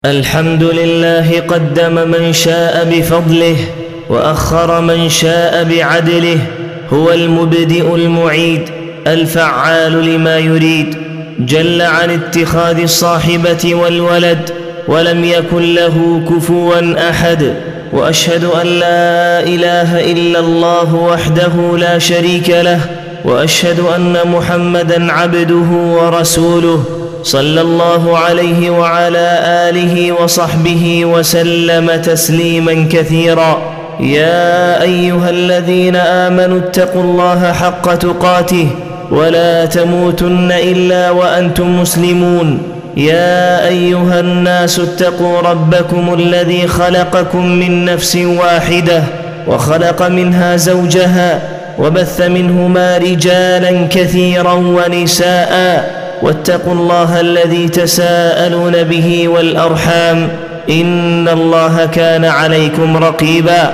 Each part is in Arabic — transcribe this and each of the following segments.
الحمد لله قدم من شاء بفضله وأخر من شاء بعدله. هو المبدئ المعيد الفعال لما يريد، جل عن اتخاذ الصاحبة والولد، ولم يكن له كفوا أحد. وأشهد أن لا إله إلا الله وحده لا شريك له، وأشهد أن محمدًا عبده ورسوله، صلى الله عليه وعلى آله وصحبه وسلم تسليماً كثيراً. يا أيها الذين آمنوا اتقوا الله حق تقاته ولا تموتن إلا وأنتم مسلمون. يا أيها الناس اتقوا ربكم الذي خلقكم من نفس واحدة وخلق منها زوجها وبث منهما رجالاً كثيراً ونساء، واتقوا الله الذي تساءلون به والأرحام، إن الله كان عليكم رقيبا.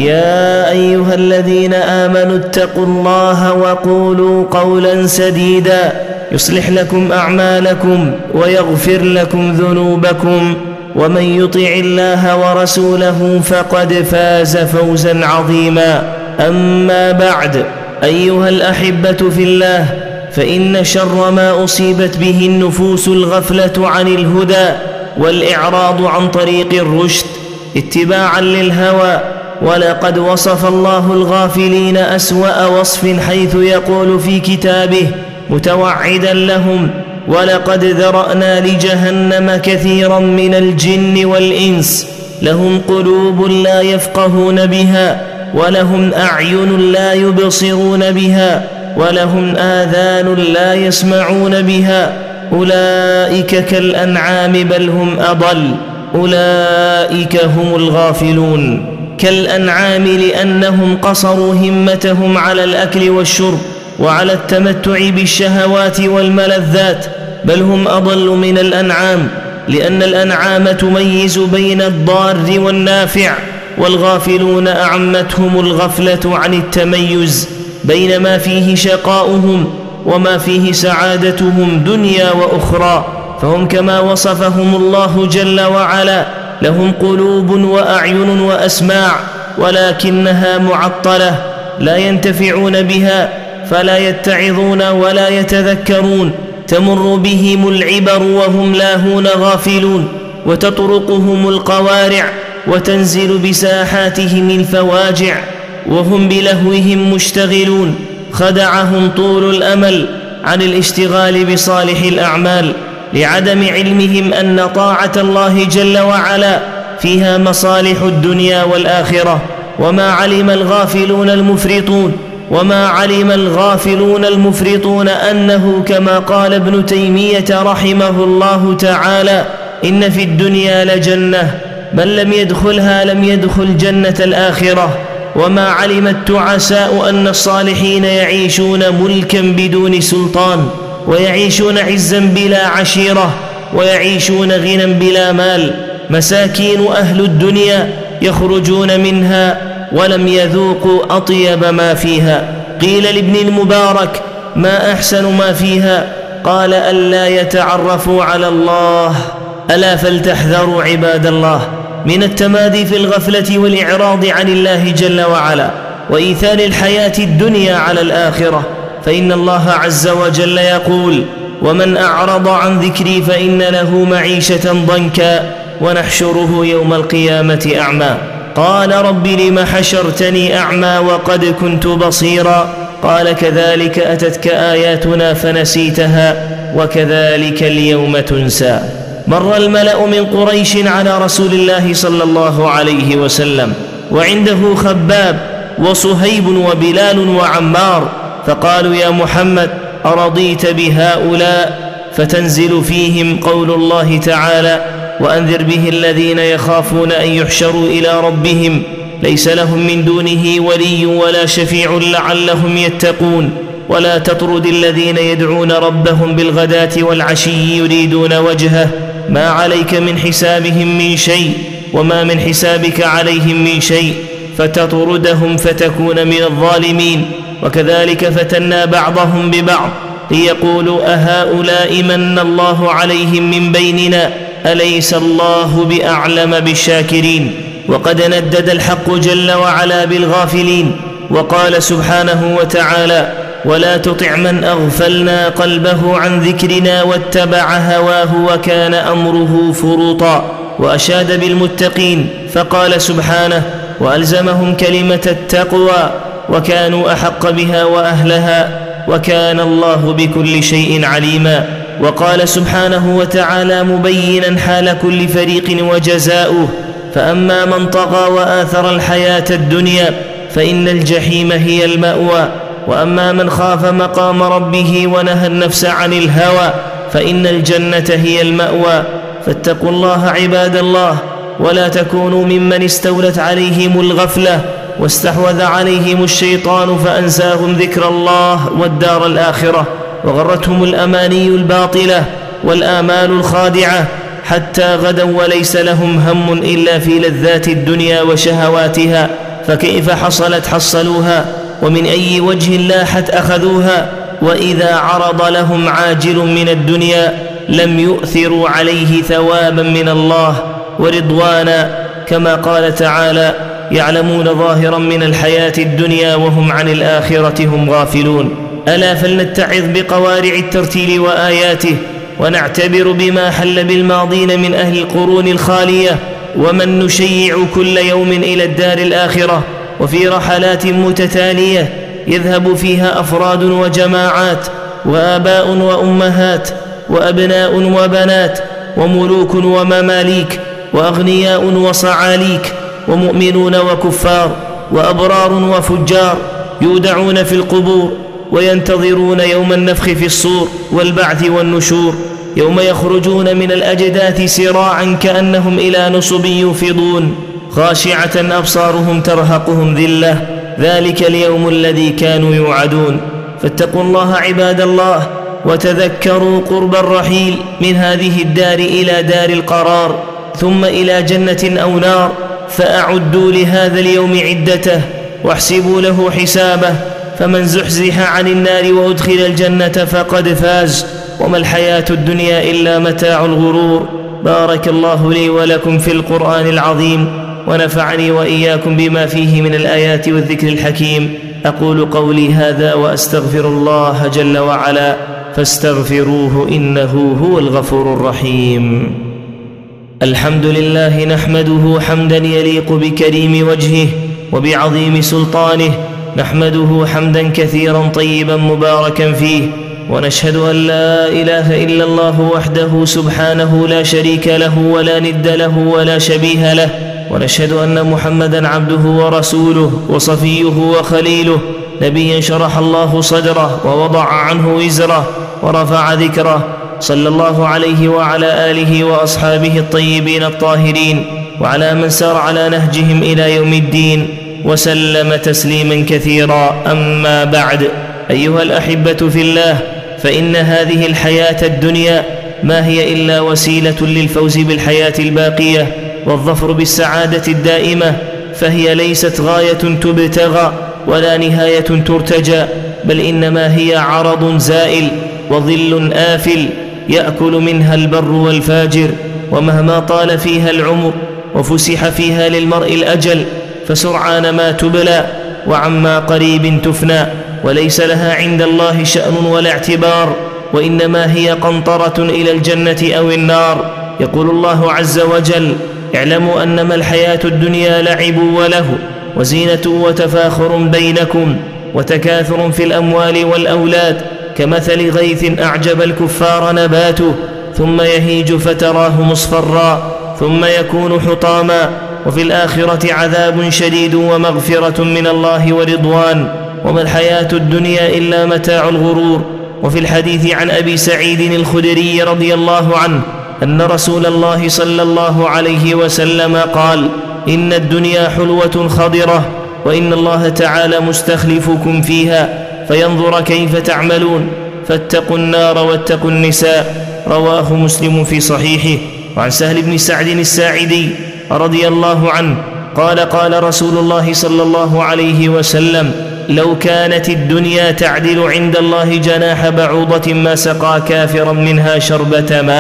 يا أيها الذين آمنوا اتقوا الله وقولوا قولا سديدا يصلح لكم أعمالكم ويغفر لكم ذنوبكم، ومن يطع الله ورسوله فقد فاز فوزا عظيما. أما بعد، أيها الأحبة في الله، فإن شر ما أصيبت به النفوس الغفلة عن الهدى والإعراض عن طريق الرشد اتباعا للهوى. ولقد وصف الله الغافلين أسوأ وصف، حيث يقول في كتابه متوعدا لهم: ولقد ذرأنا لجهنم كثيرا من الجن والإنس، لهم قلوب لا يفقهون بها، ولهم أعين لا يبصرون بها، ولهم آذان لا يسمعون بها، أولئك كالأنعام بل هم أضل، أولئك هم الغافلون. كالأنعام لأنهم قصروا همتهم على الأكل والشرب وعلى التمتع بالشهوات والملذات، بل هم أضل من الأنعام، لأن الأنعام تميز بين الضار والنافع، والغافلون أعمتهم الغفلة عن التميز بين ما فيه شقاؤهم وما فيه سعادتهم دنيا وأخرى. فهم كما وصفهم الله جل وعلا: لهم قلوب وأعين وأسماع ولكنها معطلة، لا ينتفعون بها، فلا يتعظون ولا يتذكرون، تمر بهم العبر وهم لاهون غافلون، وتطرقهم القوارع وتنزل بساحاتهم الفواجع وهم بلهوهم مشتغلون. خدعهم طول الأمل عن الاشتغال بصالح الأعمال، لعدم علمهم أن طاعة الله جل وعلا فيها مصالح الدنيا والآخرة. وما علم الغافلون المفرطون أنه كما قال ابن تيمية رحمه الله تعالى: إن في الدنيا لجنة، من لم يدخلها لم يدخل جنة الآخرة. وما علم التعساء أن الصالحين يعيشون ملكا بدون سلطان، ويعيشون عزا بلا عشيرة، ويعيشون غنى بلا مال. مساكين أهل الدنيا يخرجون منها ولم يذوقوا أطيب ما فيها. قيل لابن المبارك: ما أحسن ما فيها؟ قال: ألا يتعرفوا على الله. ألا فلتحذروا عباد الله من التمادي في الغفلة والإعراض عن الله جل وعلا، وإيثار الحياة الدنيا على الآخرة. فإن الله عز وجل يقول: ومن أعرض عن ذكري فإن له معيشة ضنكا ونحشره يوم القيامة أعمى. قال: رب لم حشرتني أعمى وقد كنت بصيرا؟ قال: كذلك أتتك آياتنا فنسيتها وكذلك اليوم تنسى. مر الملأ من قريش على رسول الله صلى الله عليه وسلم، وعنده خباب وصهيب وبلال وعمار، فقالوا: يا محمد، أرضيت بهؤلاء؟ فتنزل فيهم قول الله تعالى: وأنذر به الذين يخافون أن يحشروا إلى ربهم ليس لهم من دونه ولي ولا شفيع لعلهم يتقون. ولا تطرد الذين يدعون ربهم بالغداة والعشي يريدون وجهه، ما عليك من حسابهم من شيء وما من حسابك عليهم من شيء، فتطردهم فتكون من الظالمين. وكذلك فتنا بعضهم ببعض ليقولوا أهؤلاء من الله عليهم من بيننا أليس الله بأعلم بالشاكرين؟ وقد ندد الحق جل وعلا بالغافلين وقال سبحانه وتعالى: ولا تطع من أغفلنا قلبه عن ذكرنا واتبع هواه وكان أمره فرطا. وأشاد بالمتقين فقال سبحانه: وألزمهم كلمة التقوى وكانوا أحق بها وأهلها وكان الله بكل شيء عليما. وقال سبحانه وتعالى مبينا حال كل فريق وجزاؤه: فأما من طغى وآثر الحياة الدنيا فإن الجحيم هي المأوى، وأما من خاف مقام ربه ونهى النفس عن الهوى فإن الجنة هي المأوى. فاتقوا الله عباد الله، ولا تكونوا ممن استولت عليهم الغفلة واستحوذ عليهم الشيطان فأنساهم ذكر الله والدار الآخرة، وغرتهم الأماني الباطلة والآمال الخادعة حتى غدوا وليس لهم هم إلا في لذات الدنيا وشهواتها. فكيف حصلوها، ومن أي وجه لاحت أخذوها، وإذا عرض لهم عاجل من الدنيا لم يؤثروا عليه ثوابا من الله ورضوانا، كما قال تعالى: يعلمون ظاهرا من الحياة الدنيا وهم عن الآخرة هم غافلون. ألا فلنتعظ بقوارع الترتيل وآياته، ونعتبر بما حل بالماضين من أهل القرون الخالية، ومن نشيع كل يوم إلى الدار الآخرة، وفي رحلات متتالية يذهب فيها أفراد وجماعات، وآباء وأمهات، وأبناء وبنات، وملوك ومماليك، وأغنياء وصعاليك، ومؤمنون وكفار، وأبرار وفجار، يودعون في القبور وينتظرون يوم النفخ في الصور والبعث والنشور، يوم يخرجون من الأجداث سراعا كأنهم إلى نصب يوفضون، خاشعة أبصارهم ترهقهم ذلة، ذلك اليوم الذي كانوا يوعدون. فاتقوا الله عباد الله، وتذكروا قرب الرحيل من هذه الدار إلى دار القرار، ثم إلى جنة أو نار، فأعدوا لهذا اليوم عدته واحسبوا له حسابه، فمن زحزح عن النار وأدخل الجنة فقد فاز، وما الحياة الدنيا إلا متاع الغرور. بارك الله لي ولكم في القرآن العظيم، ونفعني وإياكم بما فيه من الآيات والذكر الحكيم. أقول قولي هذا وأستغفر الله جل وعلا، فاستغفروه إنه هو الغفور الرحيم. الحمد لله نحمده حمدا يليق بكريم وجهه وبعظيم سلطانه، نحمده حمدا كثيرا طيبا مباركا فيه، ونشهد أن لا إله إلا الله وحده سبحانه لا شريك له ولا ند له ولا شبيه له، ونشهد أن محمدا عبده ورسوله وصفيه وخليله، نبيا شرح الله صدره ووضع عنه وزره ورفع ذكره، صلى الله عليه وعلى آله وأصحابه الطيبين الطاهرين، وعلى من سار على نهجهم إلى يوم الدين، وسلم تسليما كثيرا. أما بعد، أيها الأحبة في الله، فإن هذه الحياة الدنيا ما هي إلا وسيلة للفوز بالحياة الباقية والظفر بالسعادة الدائمة، فهي ليست غاية تبتغى ولا نهاية ترتجى، بل إنما هي عرض زائل وظل آفل يأكل منها البر والفاجر، ومهما طال فيها العمر وفسح فيها للمرء الأجل فسرعان ما تبلى وعما قريب تفنى، وليس لها عند الله شأن ولا اعتبار، وإنما هي قنطرة إلى الجنة أو النار. يقول الله عز وجل: اعلموا أنما الحياة الدنيا لعب وله وزينة وتفاخر بينكم وتكاثر في الأموال والأولاد، كمثل غيث أعجب الكفار نباته ثم يهيج فتراه مصفرا ثم يكون حطاما، وفي الآخرة عذاب شديد ومغفرة من الله ورضوان، وما الحياة الدنيا إلا متاع الغرور. وفي الحديث عن أبي سعيد الخدري رضي الله عنه أن رسول الله صلى الله عليه وسلم قال: إن الدنيا حلوة خضرة، وإن الله تعالى مستخلفكم فيها فينظر كيف تعملون، فاتقوا النار واتقوا النساء. رواه مسلم في صحيحه. وعن سهل بن سعد الساعدي رضي الله عنه قال: قال رسول الله صلى الله عليه وسلم: لو كانت الدنيا تعدل عند الله جناح بعوضة ما سقى كافرا منها شربة ماء.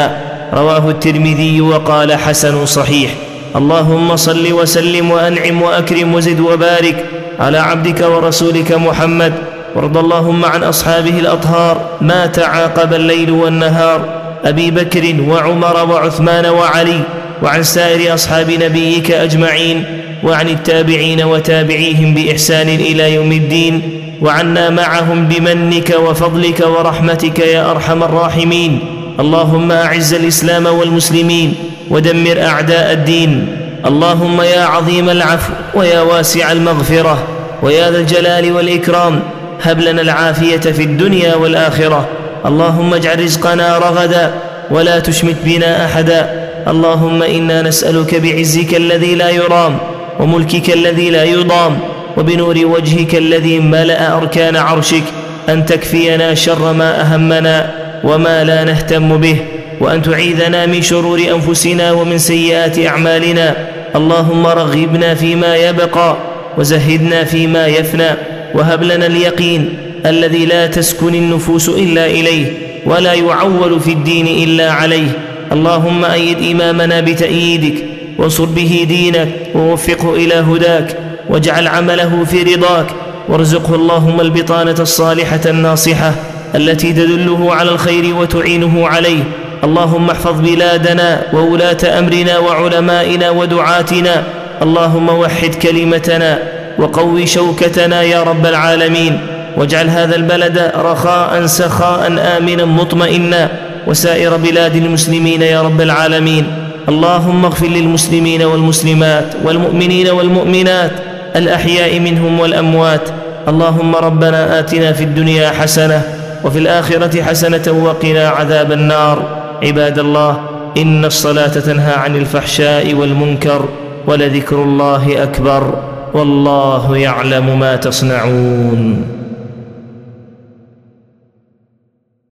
رواه الترمذي وقال حسن صحيح. اللهم صل وسلم وأنعم وأكرم وزد وبارك على عبدك ورسولك محمد، وارض اللهم عن أصحابه الأطهار ما تعاقب الليل والنهار، أبي بكر وعمر وعثمان وعلي، وعن سائر أصحاب نبيك أجمعين، وعن التابعين وتابعيهم بإحسان إلى يوم الدين، وعنا معهم بمنك وفضلك ورحمتك يا أرحم الراحمين. اللهم أعز الإسلام والمسلمين ودمر أعداء الدين. اللهم يا عظيم العفو ويا واسع المغفرة ويا ذا الجلال والإكرام، هب لنا العافية في الدنيا والآخرة. اللهم اجعل رزقنا رغدا ولا تشمت بنا أحدا. اللهم إنا نسألك بعزك الذي لا يرام وملكك الذي لا يضام وبنور وجهك الذي ملأ أركان عرشك أن تكفينا شر ما أهمنا وما لا نهتم به، وأن تعيذنا من شرور أنفسنا ومن سيئات أعمالنا. اللهم رغبنا فيما يبقى وزهدنا فيما يفنى، وهب لنا اليقين الذي لا تسكن النفوس إلا إليه ولا يعول في الدين إلا عليه. اللهم أيد إمامنا بتأييدك وانصر به دينك ووفقه إلى هداك، واجعل عمله في رضاك، وارزقه اللهم البطانة الصالحة الناصحة التي تدله على الخير وتعينه عليه. اللهم احفظ بلادنا وولاة أمرنا وعلمائنا ودعاتنا. اللهم وحد كلمتنا وقوي شوكتنا يا رب العالمين، واجعل هذا البلد رخاء سخاء آمنا مطمئنا، وسائر بلاد المسلمين يا رب العالمين. اللهم اغفر للمسلمين والمسلمات والمؤمنين والمؤمنات الأحياء منهم والأموات. اللهم ربنا آتنا في الدنيا حسنة وفي الآخرة حسنة وقنا عذاب النار. عباد الله، إن الصلاة تنهى عن الفحشاء والمنكر، ولذكر الله أكبر، والله يعلم ما تصنعون.